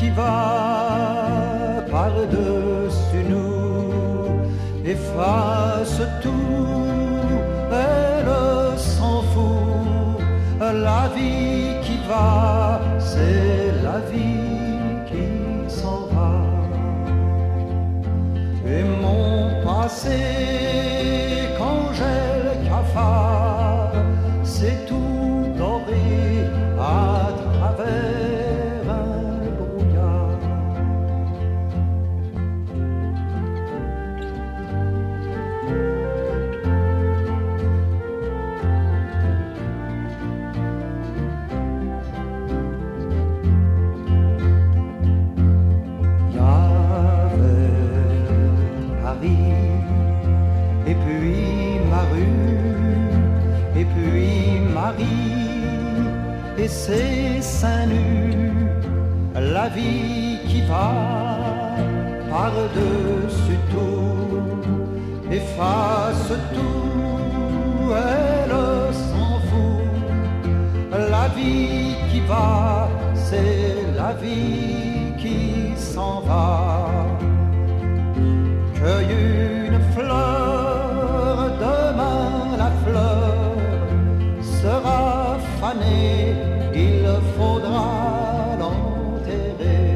qui va par-dessus nous efface tout, elle s'en fout. La vie qui va, c'est la vie qui s'en va. Et mon passé, quand j'ai le cafard, c'est tout doré à travers un brouillard. Et puis ma rue, et puis Marie, et ses seins nus, la vie qui va par-dessus tout, efface tout, elle s'en fout. La vie qui va, c'est la vie qui s'en va. Cueille une fleur, demain la fleur sera fanée, il faudra l'enterrer.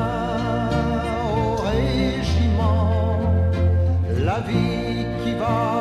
La vie qui va